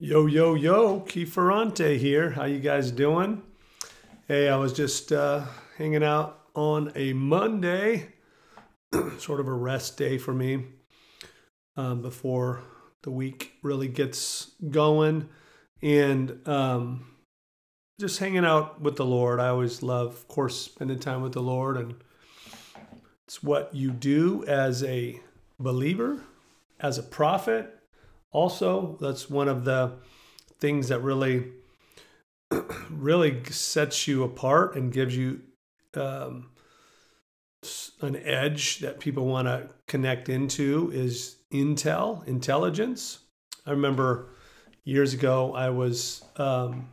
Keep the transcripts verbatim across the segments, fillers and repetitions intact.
Yo, yo, yo, Kieferante here. How you guys doing? Hey, I was just uh, hanging out on a Monday, sort of a rest day for me um, before the week really gets going. And um, just hanging out with the Lord. I always love, of course, spending time with the Lord. And it's what you do as a believer, as a prophet. Also, that's one of the things that really, really sets you apart and gives you um, an edge that people want to connect into is intel, intelligence. I remember years ago, I was, um,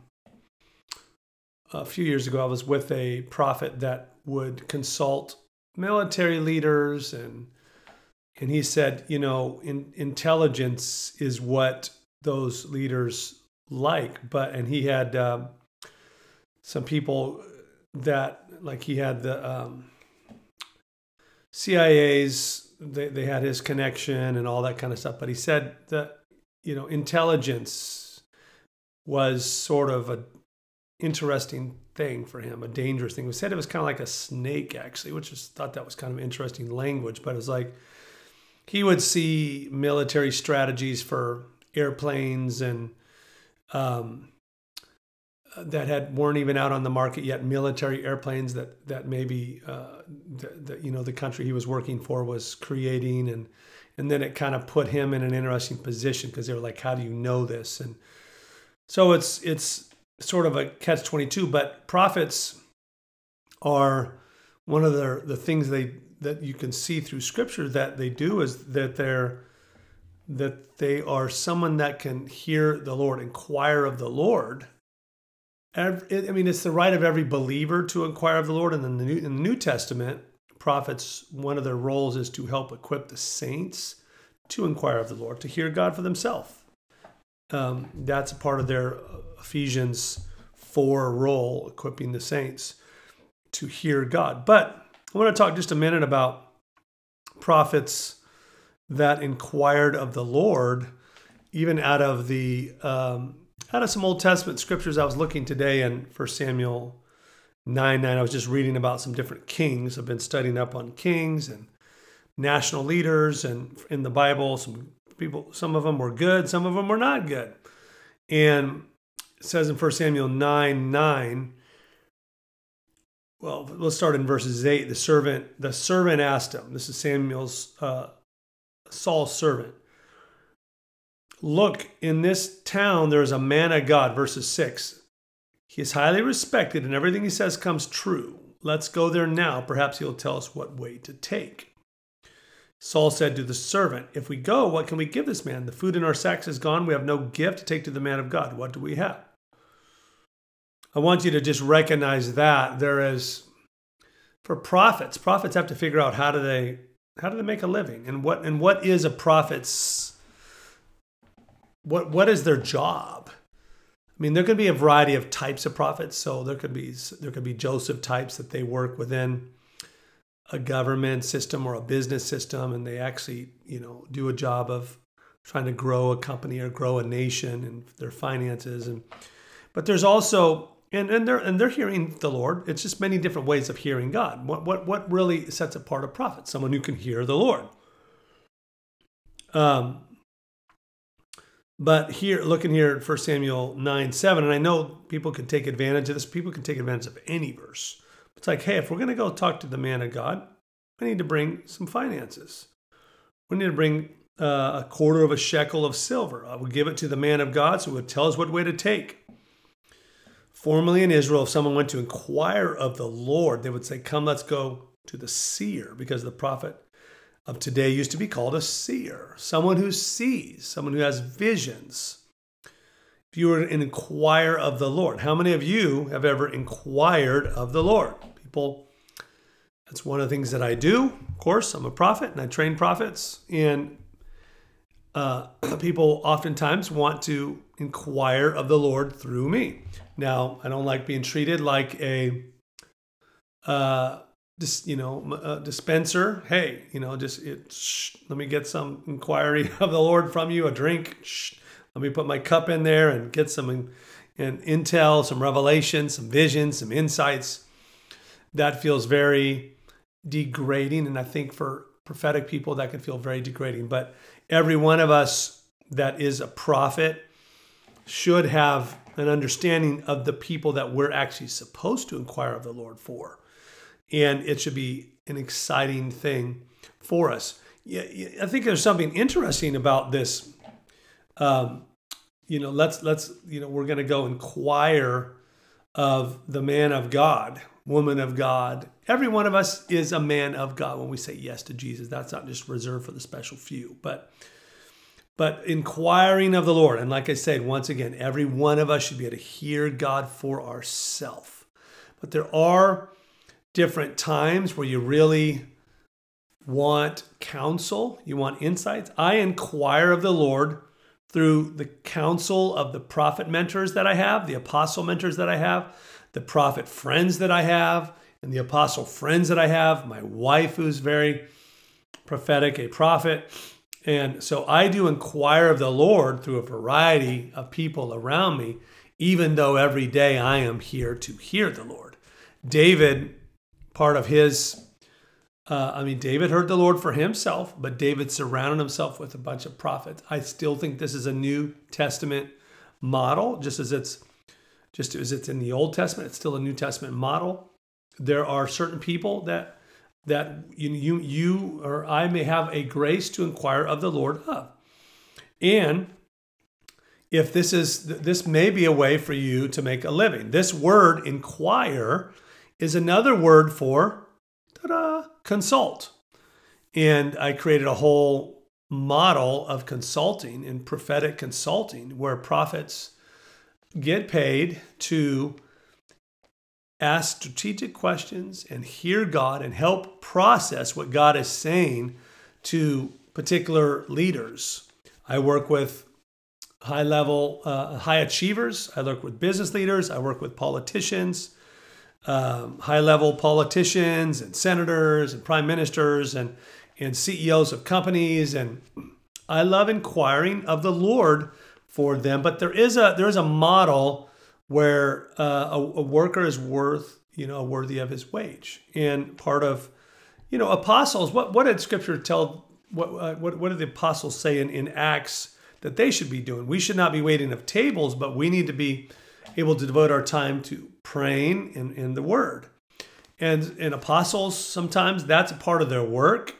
a few years ago, I was with a prophet that would consult military leaders and And he said, you know, in, intelligence is what those leaders like. But, and he had um, some people that, like he had the um, C I A's, they, they had his connection and all that kind of stuff. But he said that, you know, intelligence was sort of a interesting thing for him, a dangerous thing. He said it was kind of like a snake, actually, which is thought that was kind of interesting language. But it was like, he would see military strategies for airplanes and um, that had weren't even out on the market yet. Military airplanes that that maybe uh, that you know the country he was working for was creating, and and then it kind of put him in an interesting position because they were like, "How do you know this?" And so it's it's sort of a catch twenty-two. But prophets are one of the the things they. that you can see through scripture that they do is that they're that they are someone that can hear the Lord, inquire of the Lord. I mean, it's the right of every believer to inquire of the Lord. And in the New, in the New Testament, prophets, one of their roles is to help equip the saints to inquire of the Lord, to hear God for themselves. Um, that's a part of their Ephesians four role, equipping the saints to hear God. But I want to talk just a minute about prophets that inquired of the Lord, even out of the um, out of some Old Testament scriptures. I was looking today in First Samuel nine nine. I was just reading about some different kings. I've been studying up on kings and national leaders, and in the Bible, some people, some of them were good, some of them were not good. And it says in First Samuel nine nine. Well, let's start in verses eight. The servant, the servant asked him, this is Samuel's, uh, Saul's servant. Look, in this town, there is a man of God, verses six. He is highly respected and everything he says comes true. Let's go there now. Perhaps he'll tell us what way to take. Saul said to the servant, if we go, what can we give this man? The food in our sacks is gone. We have no gift to take to the man of God. What do we have? I want you to just recognize that there is, for prophets, prophets have to figure out how do they how do they make a living, and what and what is a prophet's what what is their job? I mean, there could be a variety of types of prophets. So there could be there could be Joseph types that they work within a government system or a business system, and they actually you know do a job of trying to grow a company or grow a nation and their finances. And but there's also And and they're and they're hearing the Lord. It's just many different ways of hearing God. What what what really sets apart a prophet? Someone who can hear the Lord. Um, but here, looking here at First Samuel nine seven, and I know people can take advantage of this. People can take advantage of any verse. It's like, hey, if we're going to go talk to the man of God, we need to bring some finances. We need to bring uh, a quarter of a shekel of silver. I will give it to the man of God, so he would tell us what way to take. Formerly in Israel, if someone went to inquire of the Lord, they would say, come, let's go to the seer, because the prophet of today used to be called a seer, someone who sees, someone who has visions. If you were an inquire of the Lord, how many of you have ever inquired of the Lord? People, that's one of the things that I do. Of course, I'm a prophet and I train prophets, and uh, people oftentimes want to inquire of the Lord through me. Now, I don't like being treated like a, uh, dis, you know, a dispenser. Hey, you know, just it, shh, let me get some inquiry of the Lord from you, a drink. Shh, Let me put my cup in there and get some in, in intel, some revelation, some vision, some insights. That feels very degrading. And I think for prophetic people, that can feel very degrading. But every one of us that is a prophet should have an understanding of the people that we're actually supposed to inquire of the Lord for. And it should be an exciting thing for us. Yeah, I think there's something interesting about this. Um, you know, let's, let's, you know, we're going to go inquire of the man of God, woman of God. Every one of us is a man of God when we say yes to Jesus. That's not just reserved for the special few, but But inquiring of the Lord. And like I said, once again, every one of us should be able to hear God for ourselves. But there are different times where you really want counsel, you want insights. I inquire of the Lord through the counsel of the prophet mentors that I have, the apostle mentors that I have, the prophet friends that I have, and the apostle friends that I have, my wife who's very prophetic, a prophet. And so I do inquire of the Lord through a variety of people around me, even though every day I am here to hear the Lord. David, part of his, uh, I mean, David heard the Lord for himself, but David surrounded himself with a bunch of prophets. I still think this is a New Testament model, just as it's just as it's in the Old Testament, it's still a New Testament model. There are certain people that that you, you, you or I may have a grace to inquire of the Lord of. And if this is, this may be a way for you to make a living. This word inquire is another word for, ta-da, consult. And I created a whole model of consulting and prophetic consulting where prophets get paid to ask strategic questions and hear God and help process what God is saying to particular leaders. I work with high level, uh, high achievers. I work with business leaders. I work with politicians, um, high level politicians and senators and prime ministers and, and C E Os of companies. And I love inquiring of the Lord for them. But there is a, there is a model where uh, a, a worker is worth, you know, worthy of his wage. And part of, you know, apostles, what, what did Scripture tell, what, uh, what, what did the apostles say in, in Acts that they should be doing? We should not be waiting of tables, but we need to be able to devote our time to praying in, in the Word. And, and apostles, sometimes that's a part of their work.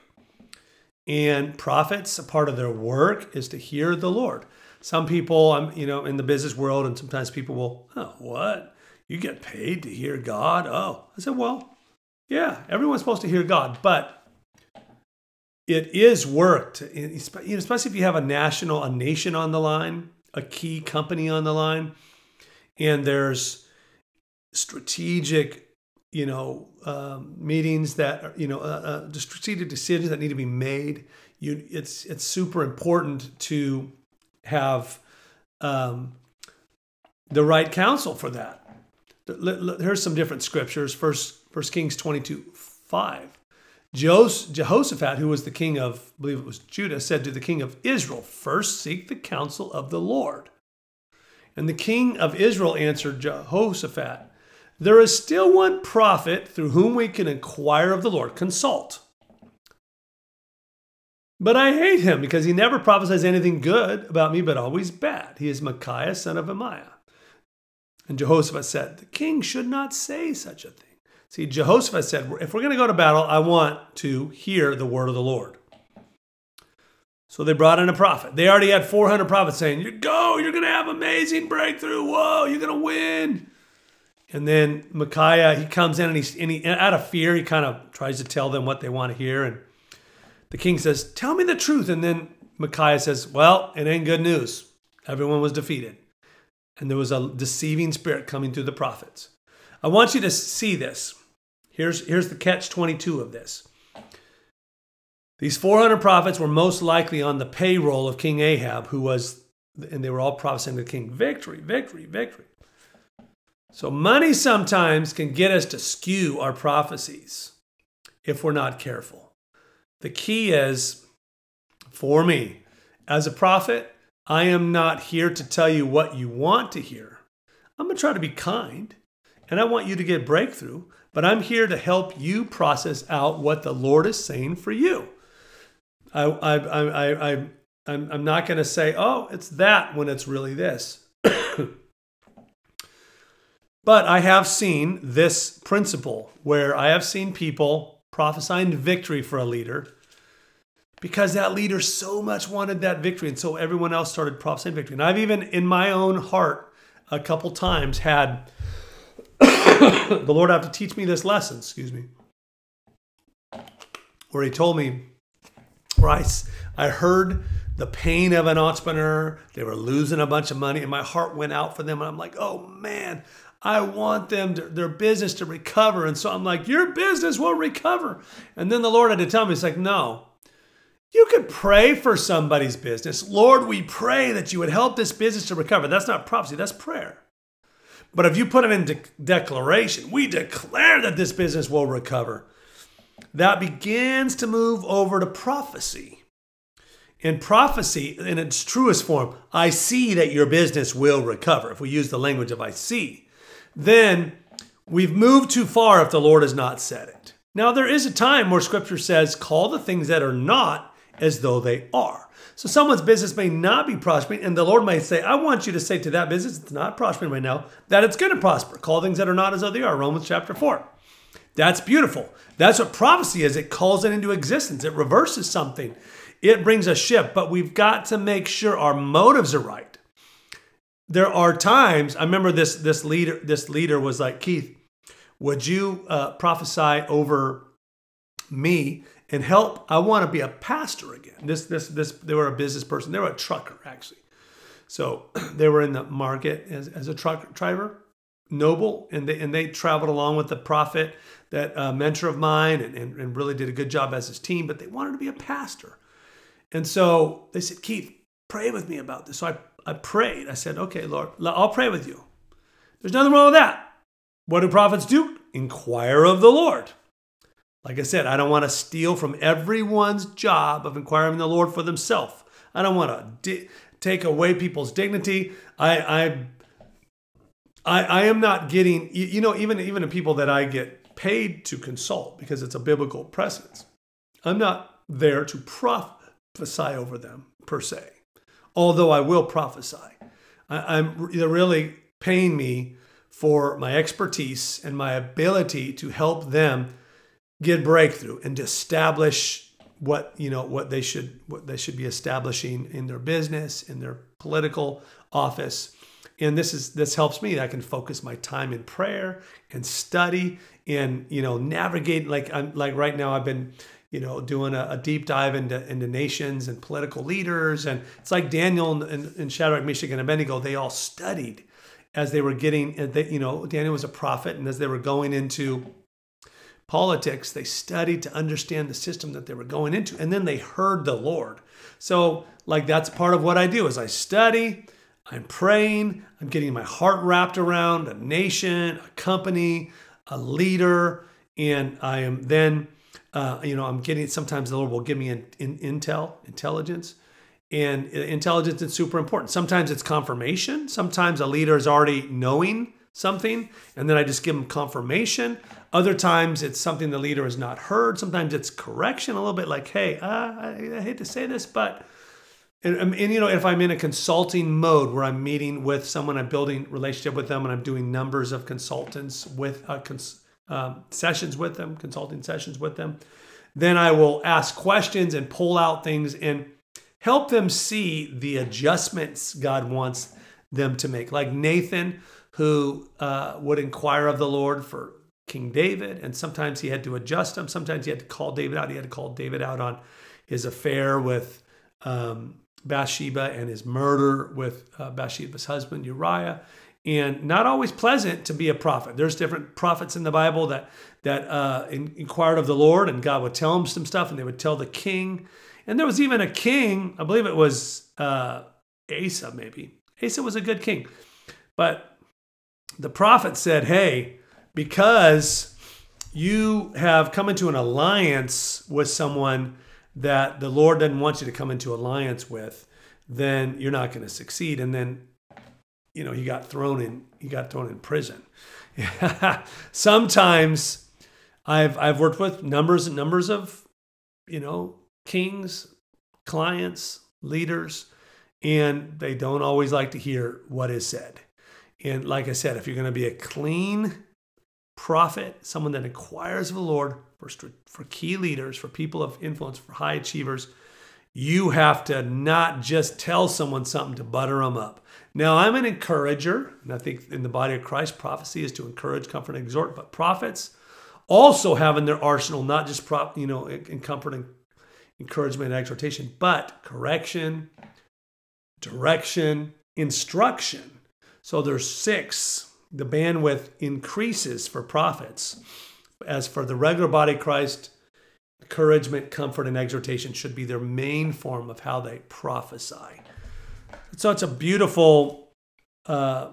And prophets, a part of their work is to hear the Lord. Some people, I'm, you know, in the business world, and sometimes people will, oh, what? You get paid to hear God? Oh, I said, well, yeah, everyone's supposed to hear God, but it is work, to, you know, especially if you have a national, a nation on the line, a key company on the line, and there's strategic, you know, um, meetings that, are, you know, uh, uh, strategic decisions that need to be made. You, it's it's super important to have um, the right counsel for that. Here's some different scriptures. First, First Kings twenty-two, five. Jehoshaphat, who was the king of, I believe it was Judah, said to the king of Israel, first seek the counsel of the Lord. And the king of Israel answered Jehoshaphat, there is still one prophet through whom we can inquire of the Lord, consult. But I hate him because he never prophesies anything good about me, but always bad. He is Micaiah, son of Amiah. And Jehoshaphat said, the king should not say such a thing. See, Jehoshaphat said, if we're going to go to battle, I want to hear the word of the Lord. So they brought in a prophet. They already had four hundred prophets saying, you go, you're going to have amazing breakthrough. Whoa, you're going to win. And then Micaiah, he comes in and, he's, and he, out of fear, he kind of tries to tell them what they want to hear. And the king says, tell me the truth. And then Micaiah says, well, it ain't good news. Everyone was defeated. And there was a deceiving spirit coming through the prophets. I want you to see this. Here's, here's the catch twenty-two of this. These four hundred prophets were most likely on the payroll of King Ahab, who was, and they were all prophesying to the king, victory, victory, victory. So money sometimes can get us to skew our prophecies if we're not careful. The key is, for me, as a prophet, I am not here to tell you what you want to hear. I'm going to try to be kind, and I want you to get breakthrough, but I'm here to help you process out what the Lord is saying for you. I, I, I, I, I I'm, I'm not going to say, oh, it's that when it's really this. But I have seen this principle where I have seen people prophesying victory for a leader because that leader so much wanted that victory. And so everyone else started prophesying victory. And I've even in my own heart a couple times had the Lord have to teach me this lesson, excuse me, where he told me, where I, I heard the pain of an entrepreneur. They were losing a bunch of money and my heart went out for them. And I'm like, oh man, I want them to, their business to recover. And so I'm like, your business will recover. And then the Lord had to tell me, it's like, no, you could pray for somebody's business. Lord, we pray that you would help this business to recover. That's not prophecy, that's prayer. But if you put it into declaration, we declare that this business will recover. That begins to move over to prophecy. In prophecy, in its truest form, I see that your business will recover. If we use the language of I see, then we've moved too far if the Lord has not said it. Now, there is a time where Scripture says, call the things that are not as though they are. So someone's business may not be prospering, and the Lord might say, I want you to say to that business, it's not prospering right now, that it's going to prosper. Call things that are not as though they are, Romans chapter four. That's beautiful. That's what prophecy is. It calls it into existence. It reverses something. It brings a shift, but we've got to make sure our motives are right. There are times, I remember this, this leader, this leader was like, Keith, would you uh, prophesy over me and help? I want to be a pastor again. This, this, this, they were a business person. They were a trucker, actually. So they were in the market as, as a truck driver, noble, and they, and they traveled along with the prophet, that uh, mentor of mine, and, and, and really did a good job as his team, but they wanted to be a pastor. And so they said, Keith, pray with me about this. So I, I prayed. I said, okay, Lord, I'll pray with you. There's nothing wrong with that. What do prophets do? Inquire of the Lord. Like I said, I don't want to steal from everyone's job of inquiring of the Lord for themselves. I don't want to di- take away people's dignity. I, I, I, I am not getting, you, you know, even, even the people that I get paid to consult because it's a biblical precedence, I'm not there to prophesy over them per se. Although I will prophesy. I, I'm they're really paying me for my expertise and my ability to help them get breakthrough and to establish what, you know, what they should what they should be establishing in their business, in their political office. And this is this helps me. I can focus my time in prayer and study and, you know, navigate. Like I'm like right now I've been, you know, doing a, a deep dive into, into nations and political leaders. And it's like Daniel and, and, and Shadrach, Meshach, and Abednego, they all studied as they were getting, they, you know, Daniel was a prophet. And as they were going into politics, they studied to understand the system that they were going into. And then they heard the Lord. So like that's part of what I do is I study, I'm praying, I'm getting my heart wrapped around a nation, a company, a leader. And I am then... Uh, you know, I'm getting, sometimes the Lord will give me in, in, intel, intelligence, and intelligence is super important. Sometimes it's confirmation. Sometimes a leader is already knowing something, and then I just give them confirmation. Other times it's something the leader has not heard. Sometimes it's correction, a little bit like, hey, uh, I, I hate to say this, but, and, and you know, if I'm in a consulting mode where I'm meeting with someone, I'm building relationship with them, and I'm doing numbers of consultants with a cons- Um, sessions with them, consulting sessions with them, then I will ask questions and pull out things and help them see the adjustments God wants them to make. Like Nathan, who uh, would inquire of the Lord for King David, and sometimes he had to adjust him. Sometimes he had to call David out. He had to call David out on his affair with um, Bathsheba and his murder with uh, Bathsheba's husband, Uriah. And not always pleasant to be a prophet. There's different prophets in the Bible that that uh, in, inquired of the Lord, and God would tell them some stuff, and they would tell the king. And there was even a king, I believe it was uh, Asa, maybe. Asa was a good king. But the prophet said, hey, because you have come into an alliance with someone that the Lord doesn't want you to come into alliance with, then you're not going to succeed. And then, you know, he got thrown in, he got thrown in prison. Sometimes I've, I've worked with numbers and numbers of, you know, kings, clients, leaders, and they don't always like to hear what is said. And like I said, if you're going to be a clean prophet, someone that inquires of the Lord for, for key leaders, for people of influence, for high achievers, you have to not just tell someone something to butter them up. Now, I'm an encourager, and I think in the body of Christ, prophecy is to encourage, comfort, and exhort. But prophets also have in their arsenal not just prop, you know, in comforting, encouragement, and exhortation, but correction, direction, instruction. So there's six. The bandwidth increases for prophets. As for the regular body of Christ, encouragement, comfort, and exhortation should be their main form of how they prophesy. So it's a beautiful, uh,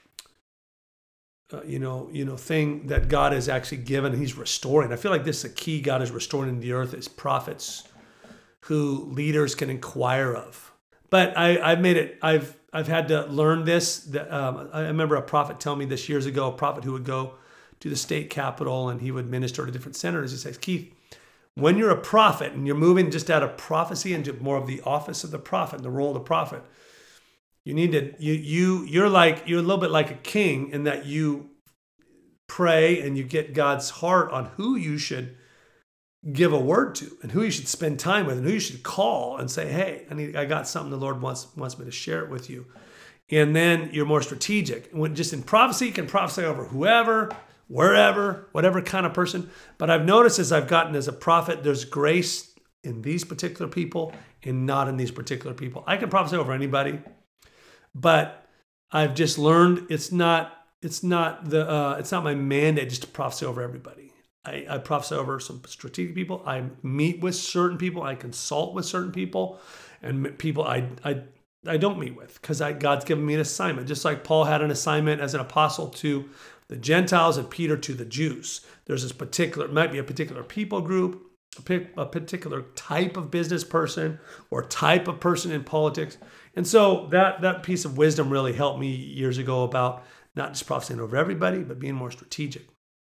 uh, you know, you know, thing that God has actually given. He's restoring. I feel like this is a key God is restoring in the earth is prophets who leaders can inquire of. But I, I've made it. I've I've had to learn this. That, um, I remember a prophet telling me this years ago. A prophet who would go to the state capitol and he would minister to different senators. He says, Keith, when you're a prophet and you're moving just out of prophecy into more of the office of the prophet, the role of the prophet, you need to, you, you, you're like, you're a little bit like a king in that you pray and you get God's heart on who you should give a word to and who you should spend time with and who you should call and say, hey, I need, I got something the Lord wants, wants me to share it with you. And then you're more strategic. When just in prophecy, you can prophesy over whoever, wherever, whatever kind of person. But I've noticed as I've gotten as a prophet, there's grace in these particular people and not in these particular people. I can prophesy over anybody, but I've just learned it's not it's not the uh, it's not my mandate just to prophesy over everybody. I, I prophesy over some strategic people. I meet with certain people. I consult with certain people, and people I I I don't meet with because I God's given me an assignment. Just like Paul had an assignment as an apostle to the Gentiles and Peter to the Jews. There's this particular, it might be a particular people group, a, a particular type of business person or type of person in politics. And so that, that piece of wisdom really helped me years ago about not just prophesying over everybody, but being more strategic.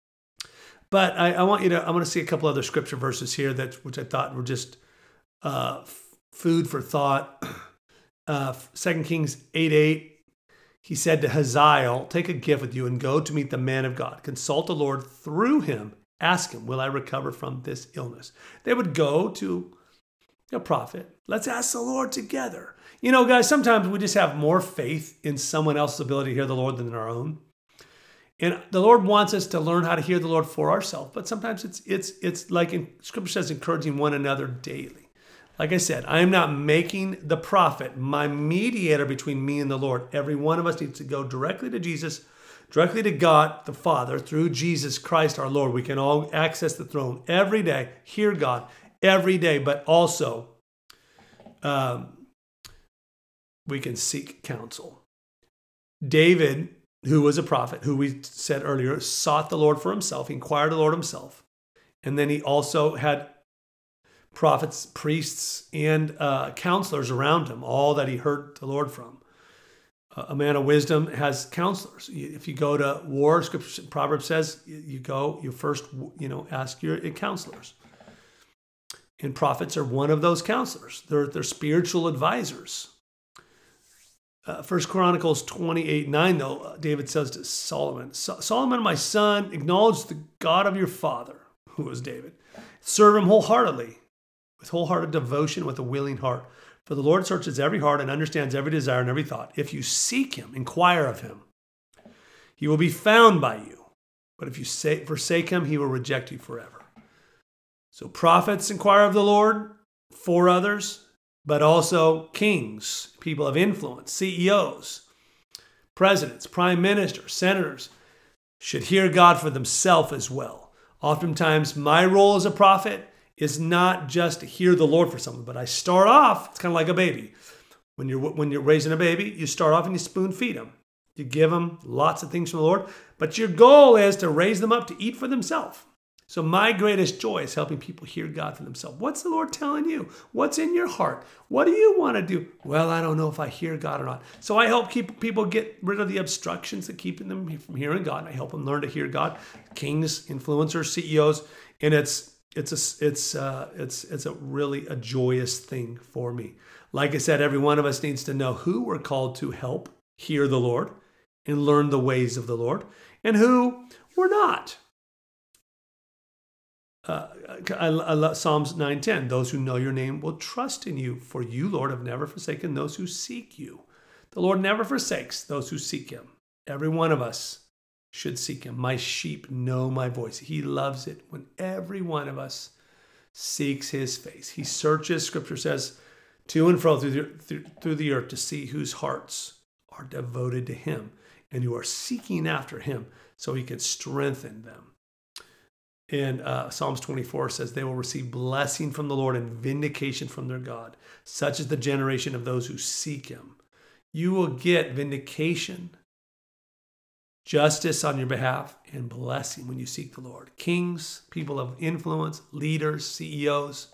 But I, I want you to, I want to see a couple other scripture verses here that, which I thought were just uh, food for thought. Uh, Second Kings eight eight. He said to Hazael, take a gift with you and go to meet the man of God. Consult the Lord through him. Ask him, will I recover from this illness? They would go to a prophet. Let's ask the Lord together. You know, guys, sometimes we just have more faith in someone else's ability to hear the Lord than in our own. And the Lord wants us to learn how to hear the Lord for ourselves. But sometimes it's it's it's like in Scripture says, encouraging one another daily. Like I said, I am not making the prophet my mediator between me and the Lord. Every one of us needs to go directly to Jesus, directly to God the Father through Jesus Christ our Lord. We can all access the throne every day, hear God every day, but also um, we can seek counsel. David, who was a prophet, who we said earlier, sought the Lord for himself. He inquired of the Lord himself. And then he also had prophets, priests, and uh, counselors around him, all that he heard the Lord from. Uh, a man of wisdom has counselors. If you go to war, Scripture, Proverbs says, you go, you first, you know, ask your counselors. And prophets are one of those counselors. They're, they're spiritual advisors. Uh, First Chronicles twenty-eight nine, though, David says to Solomon, Solomon, my son, acknowledge the God of your father, who was David. Serve him wholeheartedly, with wholehearted devotion, with a willing heart. For the Lord searches every heart and understands every desire and every thought. If you seek him, inquire of him, he will be found by you. But if you say, forsake him, he will reject you forever. So prophets inquire of the Lord for others, but also kings, people of influence, C E Os, presidents, prime ministers, senators should hear God for themselves as well. Oftentimes, my role as a prophet is not just to hear the Lord for something, but I start off, it's kind of like a baby. When you're, when you're raising a baby, you start off and you spoon feed them. You give them lots of things from the Lord, but your goal is to raise them up to eat for themselves. So my greatest joy is helping people hear God for themselves. What's the Lord telling you? What's in your heart? What do you want to do? Well, I don't know if I hear God or not. So I help keep people get rid of the obstructions that keep them from hearing God. I help them learn to hear God. Kings, influencers, C E Os, and it's it's a it's uh, it's it's a really a joyous thing for me. Like I said, every one of us needs to know who we're called to help hear the Lord and learn the ways of the Lord, and who we're not. Uh, I, I love Psalms nine ten. Those who know your name will trust in you, for you, Lord, have never forsaken those who seek you. The Lord never forsakes those who seek him. Every one of us should seek him. My sheep know my voice. He loves it when every one of us seeks his face. He searches, Scripture says, to and fro through the, through, through the earth to see whose hearts are devoted to him and who are seeking after him so he can strengthen them. And uh, Psalms twenty-four says, they will receive blessing from the Lord and vindication from their God. Such is the generation of those who seek him. You will get vindication, justice on your behalf, and blessing when you seek the Lord. Kings, people of influence, leaders, C E Os,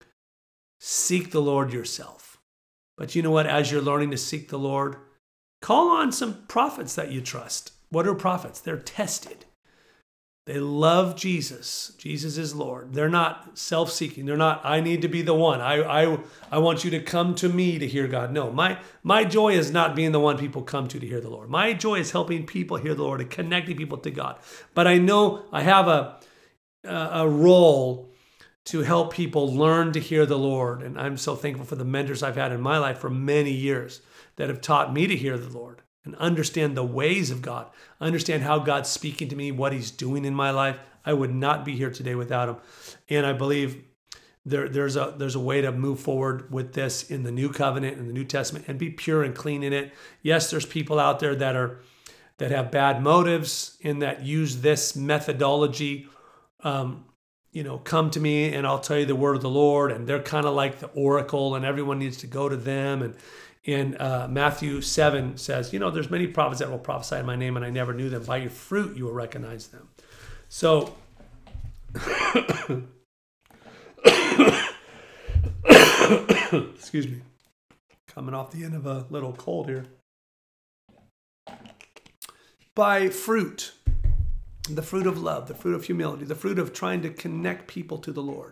seek the Lord yourself. But you know what? As you're learning to seek the Lord, call on some prophets that you trust. What are prophets? They're tested. They love Jesus. Jesus is Lord. They're not self-seeking. They're not, I need to be the one. I, I, I want you to come to me to hear God. No, my, my joy is not being the one people come to to hear the Lord. My joy is helping people hear the Lord and connecting people to God. But I know I have a, a role to help people learn to hear the Lord. And I'm so thankful for the mentors I've had in my life for many years that have taught me to hear the Lord and understand the ways of God, understand how God's speaking to me, what he's doing in my life. I would not be here today without him. And I believe there, there's a there's a way to move forward with this in the New Covenant, in the New Testament, and be pure and clean in it. Yes, there's people out there that are that have bad motives and that use this methodology. Um, you know, come to me and I'll tell you the word of the Lord. And they're kind of like the oracle and everyone needs to go to them. And in uh, Matthew seven says, you know, there's many prophets that will prophesy in my name and I never knew them. By your fruit, you will recognize them. So, excuse me, coming off the end of a little cold here. By fruit, the fruit of love, the fruit of humility, the fruit of trying to connect people to the Lord,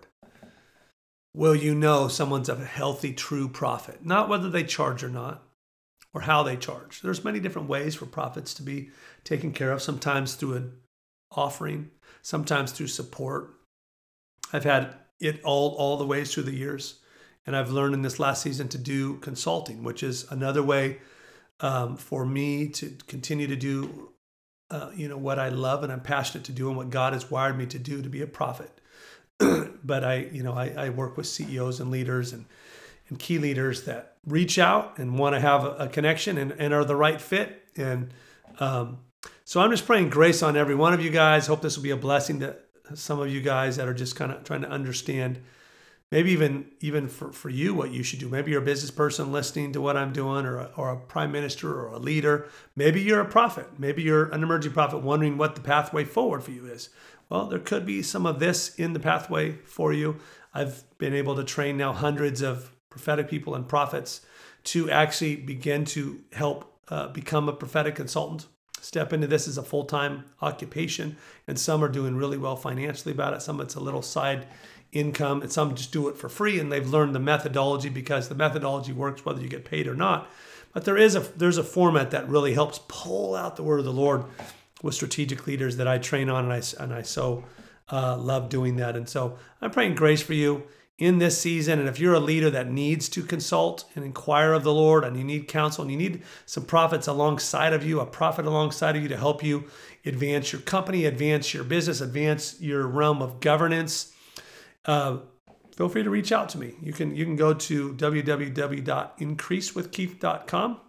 will you know someone's a healthy, true prophet? Not whether they charge or not, or how they charge. There's many different ways for prophets to be taken care of, sometimes through an offering, sometimes through support. I've had it all, all the ways through the years, and I've learned in this last season to do consulting, which is another way um, for me to continue to do uh, you know, what I love and I'm passionate to do and what God has wired me to do, to be a prophet. But I, you know, I, I work with C E Os and leaders and, and key leaders that reach out and want to have a, a connection and, and are the right fit. And um, so I'm just praying grace on every one of you guys. Hope this will be a blessing to some of you guys that are just kind of trying to understand, maybe even even for, for you, what you should do. Maybe you're a business person listening to what I'm doing, or a, or a prime minister or a leader. Maybe you're a prophet. Maybe you're an emerging prophet wondering what the pathway forward for you is. Well, there could be some of this in the pathway for you. I've been able to train now hundreds of prophetic people and prophets to actually begin to help uh, become a prophetic consultant, step into this as a full-time occupation. And some are doing really well financially about it. Some it's a little side income, and some just do it for free. And they've learned the methodology because the methodology works whether you get paid or not. But there is a there's a format that really helps pull out the word of the Lord with strategic leaders that I train on, and I, and I so uh, love doing that. And so I'm praying grace for you in this season. And if you're a leader that needs to consult and inquire of the Lord, and you need counsel, and you need some prophets alongside of you, a prophet alongside of you to help you advance your company, advance your business, advance your realm of governance, uh, feel free to reach out to me. You can, you can go to w w w dot increase with keith dot com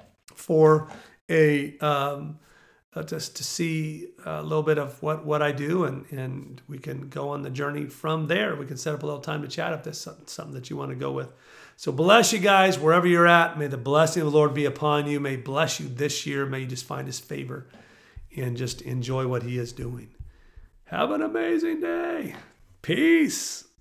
for a... Um, Uh, just to see a little bit of what, what I do, and, and we can go on the journey from there. We can set up a little time to chat if there's something, something that you want to go with. So bless you guys wherever you're at. May the blessing of the Lord be upon you. May he bless you this year. May you just find his favor and just enjoy what he is doing. Have an amazing day. Peace.